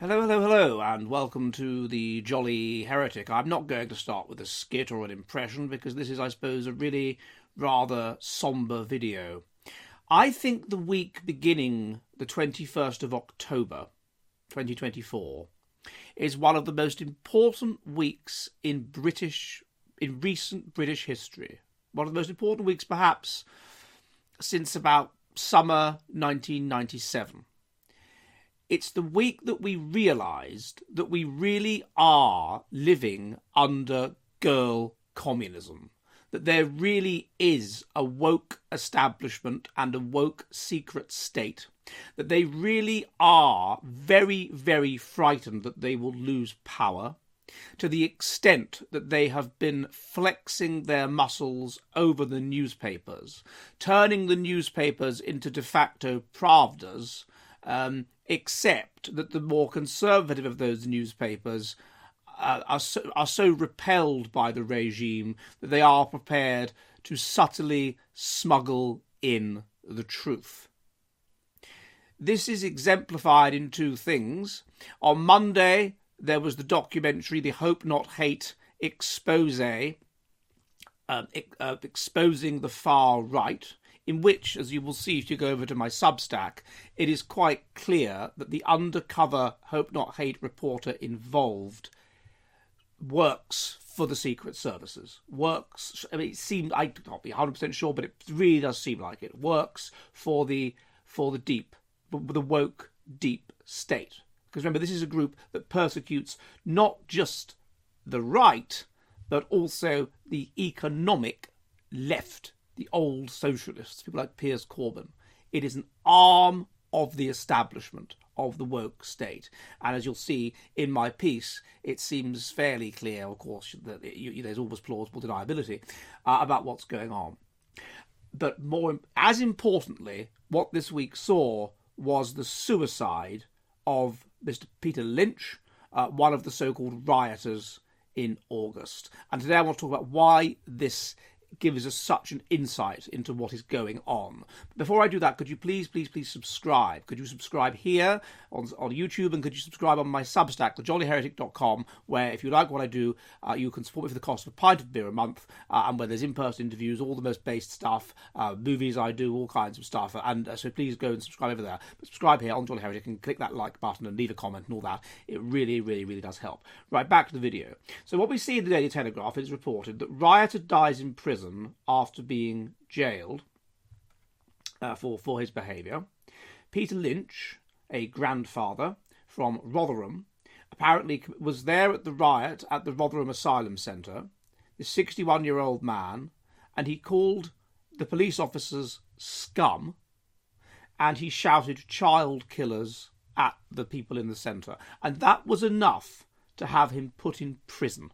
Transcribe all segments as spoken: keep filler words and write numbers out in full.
Hello, hello, hello, and welcome to the Jolly Heretic. I'm not going to start with a skit or an impression because this is, I suppose, a really rather sombre video. I think the week beginning the twenty-first of October, twenty twenty-four, is one of the most important weeks in British, in recent British history. One of the most important weeks, perhaps, since about summer nineteen ninety-seven. It's the week that we realised that we really are living under girl communism. That there really is a woke establishment and a woke secret state. That they really are very, very frightened that they will lose power, to the extent that they have been flexing their muscles over the newspapers, turning the newspapers into de facto Pravdas, um, except that the more conservative of those newspapers uh, are, so, are so repelled by the regime that they are prepared to subtly smuggle in the truth. This is exemplified in two things. On Monday, there was the documentary The Hope Not Hate expose, uh, uh, exposing the far right, in which, as you will see if you go over to my Substack, it is quite clear that the undercover Hope Not Hate reporter involved works for the secret services. Works, I mean, it seemed, I can't be one hundred percent sure, but it really does seem like it. Works for the, for the deep, the woke deep state. Because remember, this is a group that persecutes not just the right, but also the economic left. The old socialists, people like Piers Corbyn. It is an arm of the establishment of the woke state. And as you'll see in my piece, it seems fairly clear, of course, that it, you, there's always plausible deniability uh, about what's going on. But more, as importantly, what this week saw was the suicide of Mister Peter Lynch, uh, one of the so-called rioters in August. And today I want to talk about why this gives us such an insight into what is going on. Before I do that, could you please, please, please subscribe? Could you subscribe here on, on YouTube, and could you subscribe on my Substack, the jolly heretic dot com, where if you like what I do, uh, you can support me for the cost of a pint of beer a month, uh, and where there's in-person interviews, all the most based stuff, uh, movies I do, all kinds of stuff. And uh, so please go and subscribe over there. But subscribe here on Jolly Heretic and click that like button and leave a comment and all that. It really, really, really does help. Right, back to the video. So what we see in the Daily Telegraph is reported that rioter dies in prison after being jailed uh, for, for his behaviour. Peter Lynch, a grandfather from Rotherham, apparently was there at the riot at the Rotherham Asylum Centre, this sixty-one-year-old man, and he called the police officers scum, and he shouted child killers at the people in the centre. And that was enough to have him put in prison.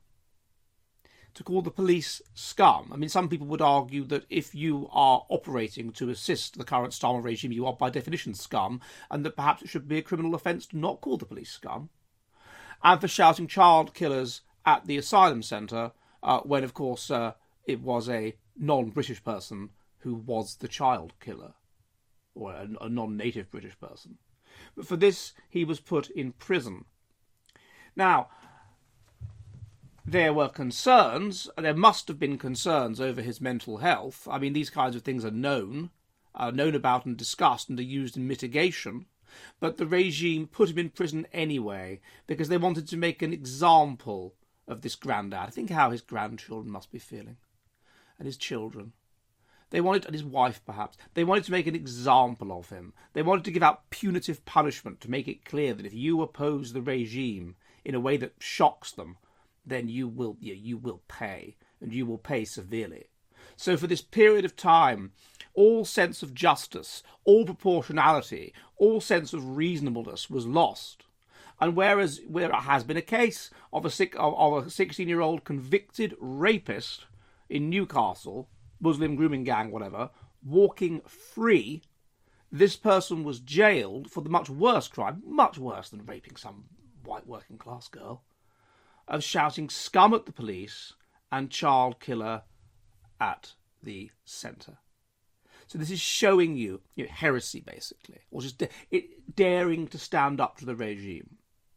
To call the police scum. I mean, some people would argue that if you are operating to assist the current Starmer regime, you are by definition scum, and that perhaps it should be a criminal offence to not call the police scum. And for shouting child killers at the asylum centre, uh, when, of course, uh, it was a non-British person who was the child killer, or a, a non-native British person. But for this, he was put in prison. Now, there were concerns, there must have been concerns over his mental health. I mean, these kinds of things are known, are known about and discussed and are used in mitigation. But the regime put him in prison anyway, because they wanted to make an example of this granddad. Think how his grandchildren must be feeling, and his children. They wanted, and his wife perhaps, they wanted to make an example of him. They wanted to give out punitive punishment to make it clear that if you oppose the regime in a way that shocks them, then you will you, you will pay, and you will pay severely. So for this period of time, all sense of justice, all proportionality, all sense of reasonableness was lost. And whereas where it has been a case of a of a sixteen-year-old convicted rapist in Newcastle, Muslim grooming gang, whatever, walking free, this person was jailed for the much worse crime, much worse than raping some white working class girl, of shouting scum at the police and child killer at the centre. So this is showing you, you know, heresy, basically, or just da- it, daring to stand up to the regime.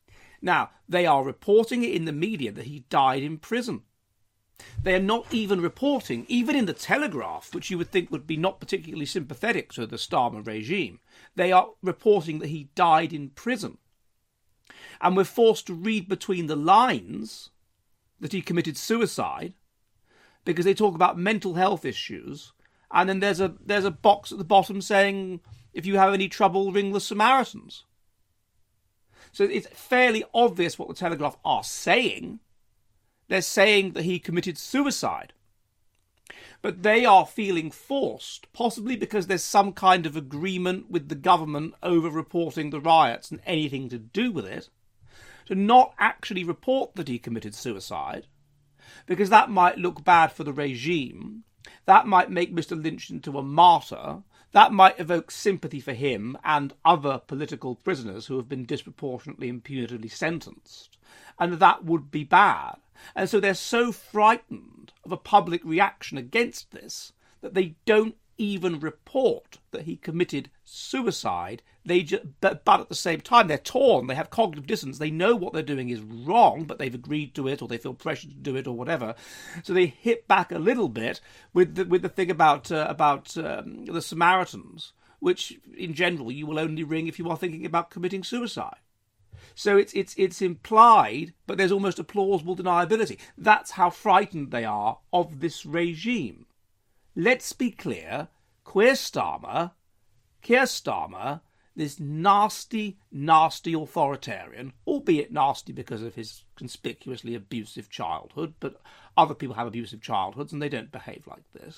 Now, they are reporting it in the media that he died in prison. They are not even reporting, even in the Telegraph, which you would think would be not particularly sympathetic to the Starmer regime, they are reporting that he died in prison. And we're forced to read between the lines that he committed suicide because they talk about mental health issues, and then there's a there's a box at the bottom saying, if you have any trouble, ring the Samaritans. So it's fairly obvious what the Telegraph are saying. They're saying that he committed suicide. But they are feeling forced, possibly because there's some kind of agreement with the government over reporting the riots and anything to do with it, to not actually report that he committed suicide, because that might look bad for the regime. That might make Mister Lynch into a martyr. That might evoke sympathy for him and other political prisoners who have been disproportionately and punitively sentenced. And that would be bad. And so they're so frightened of a public reaction against this that they don't even report that he committed suicide. They just, but, but at the same time, they're torn. They have cognitive dissonance. They know what they're doing is wrong, but they've agreed to it, or they feel pressured to do it, or whatever. So they hit back a little bit with the, with the thing about uh, about um, the Samaritans, which in general you will only ring if you are thinking about committing suicide. So it's it's it's implied, but there's almost a plausible deniability. That's how frightened they are of this regime. Let's be clear, Keir Starmer, Keir Starmer, this nasty, nasty authoritarian, albeit nasty because of his conspicuously abusive childhood, but other people have abusive childhoods and they don't behave like this,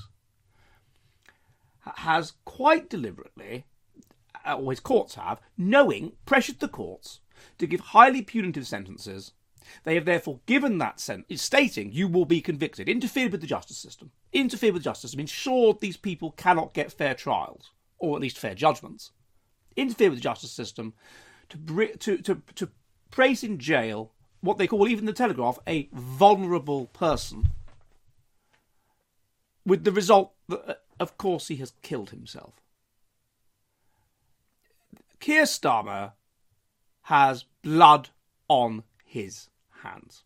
has quite deliberately, or his courts have, knowing, pressured the courts to give highly punitive sentences. They have therefore given that sentence, stating you will be convicted, interfered with the justice system, interfered with justice system, ensured these people cannot get fair trials, or at least fair judgments, interfere with the justice system, to, to, to, to place in jail what they call, even the Telegraph, a vulnerable person, with the result that, of course, he has killed himself. Keir Starmer has blood on his hands.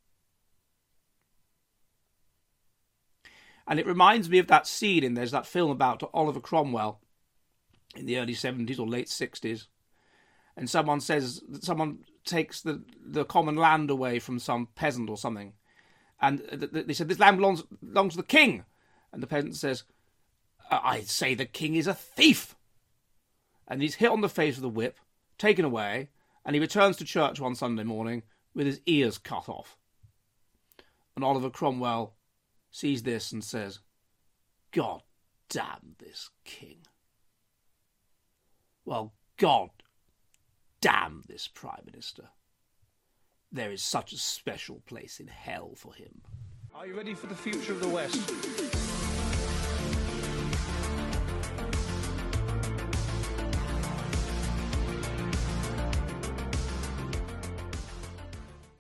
And it reminds me of that scene in there's that film about Oliver Cromwell in the early seventies or late sixties, and someone says someone takes the, the common land away from some peasant or something, and they said this land belongs belongs to the king, and the peasant says, I say the king is a thief, and he's hit on the face with a whip, taken away, and he returns to church one Sunday morning with his ears cut off. And Oliver Cromwell sees this and says, God damn this king. Well, God damn this Prime Minister. There is such a special place in hell for him. Are you ready for the future of the West?